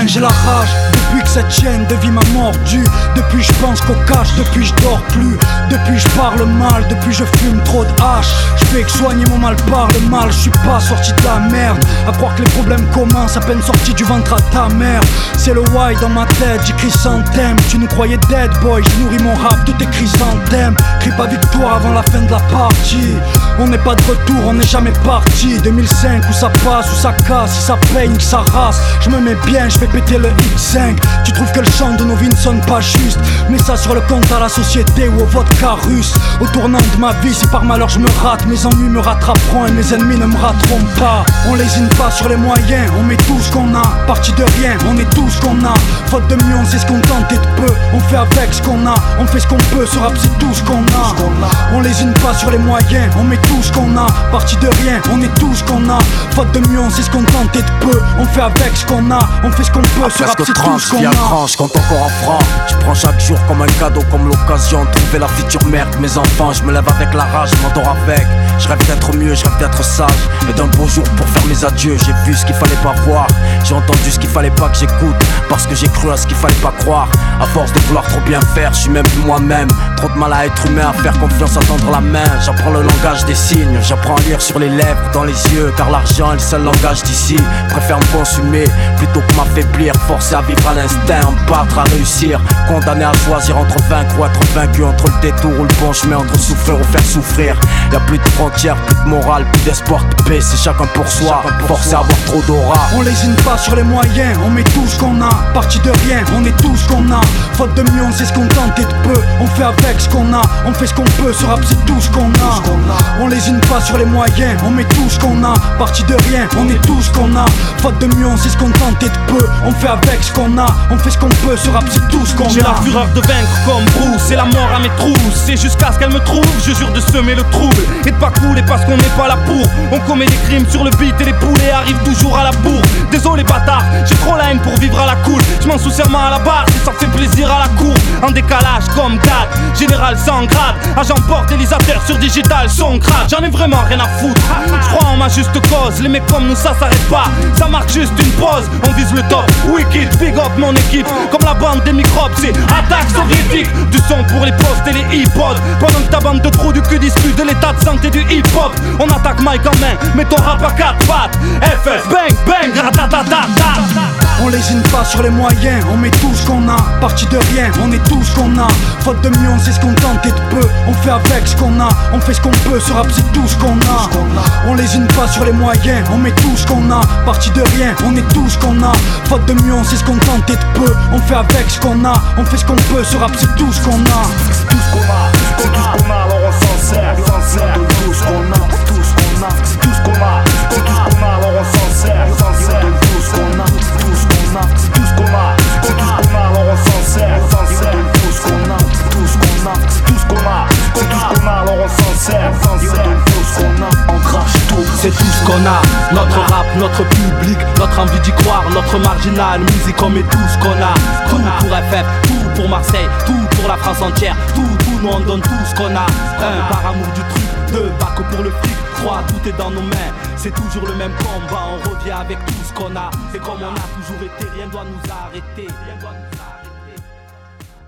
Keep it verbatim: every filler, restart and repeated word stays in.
putain j'ai la rage. Depuis que cette chienne de vie m'a mordu, depuis je pense qu'au cash, depuis je dors plus, depuis je parle mal, depuis je fume trop de hache. Je fais que soigner mon mal par le mal, je suis pas sorti de la merde. À croire que les problèmes commencent à peine sortis du ventre à ta mère. C'est le why dans ma tête, j'écris sans thème. Tu nous croyais dead boy, je nourris mon rap de tes chrysanthèmes. Crie pas victoire avant la fin de la partie. On n'est pas de retour, on n'est jamais parti. deux mille cinq où ça passe, où ça casse, si ça peigne, que ça rase. Je me mets bien, je fais péter le X cinq. Tu trouves que le chant de nos vies ne sonne pas juste. Mets ça sur le compte à la société ou au vodka russe. Au tournant de ma vie, si par malheur je me rate, mes ennuis me rattraperont et mes ennemis ne me rateront pas. On lésine pas sur les moyens, on met tout ce qu'on a. Parti de rien, on est tout ce qu'on a. Faute de mieux, on sait se contenter de peu. On fait avec ce qu'on a, on fait ce qu'on peut. Ce rap c'est tout ce qu'on a. On lésine pas sur les moyens, on met tout ce qu'on a. Parti de rien, on est tout ce qu'on a. Faute de mieux, on sait se contenter de peu. On fait avec ce qu'on a, on fait ce qu'on peut. Ce rap c'est tout ce qu'on a. Tranche, quand encore un franc, je prends chaque jour comme un cadeau, comme l'occasion de trouver la future mère de mes enfants. Je me lève avec la rage, je m'endors avec. Je rêve d'être mieux, je rêve d'être sage. Et d'un beau jour pour faire mes adieux, j'ai vu ce qu'il fallait pas voir. J'ai entendu ce qu'il fallait pas que j'écoute, parce que j'ai cru à ce qu'il fallait pas croire. À force de vouloir trop bien faire, je suis même plus moi-même. Trop de mal à être humain, à faire confiance, à tendre la main. J'apprends le langage des signes, j'apprends à lire sur les lèvres, dans les yeux. Car l'argent est le seul langage d'ici. Préfère me consumer plutôt que m'affaiblir. Forcé à vivre à l'instinct, en battre à réussir. Condamné à choisir entre vaincre ou être vaincu. Entre le détour ou le bon chemin, entre souffrir ou faire souffrir. Y'a plus de frontières, plus de morale, plus d'espoir de paix. C'est chacun pour soi, forcé à avoir trop d'aura. On lésine pas sur les moyens, on met tout ce qu'on a. Parti de rien, on est tout ce qu'on a. Faute de mieux, on sait se contenter de peu. On fait avec ce qu'on a, on fait ce qu'on peut. Ce rap c'est tout ce qu'on a. On lésine pas sur les moyens, on met tout ce qu'on a. Parti de rien, on est tout ce qu'on a. Faute de mieux, on sait se contenter de peu. On fait avec ce qu'on a, on fait ce qu'on peut. Ce rap c'est tout ce qu'on a. J'ai la fureur de vaincre comme Bruce, c'est la mort à mes trousses. C'est jusqu'à ce qu'elle me trouve, je jure de semer le trouble. Et de pas couler parce qu'on n'est pas là pour. On commet des crimes sur le beat et les poulets arrivent toujours à la bourre. Désolé bâtard, j'ai trop la haine pour vivre à la cool. Je m'en sous serment à la barre si ça fait plaisir à la cour. En décalage comme Gad, général sans grade. Agent porte-élisateur sur digital, son crade. J'en ai vraiment rien à foutre, je crois en ma juste cause. Les mecs comme nous ça s'arrête pas, ça marque juste une pause. On vise le top, wicked, big up mon équipe. Comme la bande des microbes, c'est attaque soviétique. Du son pour les postes et les iPods. Pendant que ta bande de trous du cul dispute de l'état de santé du hip-hop. On attaque mic en main, mais ton rap à quatre pattes. F F, bang, bang, ratatatata. On lésine pas sur les moyens, on met tout ce qu'on a. Parti de rien, on est tout ce qu'on a. Faute de mieux, on sait se contenter de peu. On fait avec ce qu'on a, on fait ce qu'on peut. Ce rap c'est tout ce qu'on a. On lésine pas sur les moyens, on met tout ce qu'on a. Parti de rien, on est tout ce qu'on a. Faute de mieux, on sait se contenter de peu. On fait avec ce qu'on a, on fait ce qu'on peut. Ce rap c'est tout ce qu'on a. C'est tout ce qu'on a, c'est tout ce qu'on a, alors on s'en sert. On s'en sert de tout ce qu'on a, tout ce qu'on a. C'est tout ce qu'on a, c'est tout ce qu'on a, alors on s'en sert. On s'en sert de tout ce qu'on a, tout ce qu'on a. C'est tout ce qu'on a, c'est tout ce qu'on a, alors on s'en sert. On s'en sert de tout ce qu'on a, tout ce qu'on a. C'est tout ce qu'on a, c'est tout ce qu'on a, alors on s'en sert. On s'en sert de tout ce qu'on a, on crache tout. C'est tout ce qu'on a, notre rap, notre public, notre envie d'y croire, notre marginal, musique, on met tout ce qu'on a. Tout pour F F, tout pour Marseille, tout pour la France entière, tout, tout, nous on donne tout ce qu'on a. Un, par amour du truc, deux, pas que pour le fric, trois, tout est dans nos mains. C'est toujours le même combat, on revient avec tout ce qu'on a. C'est comme on a toujours été, rien doit nous arrêter. Rien doit nous arrêter.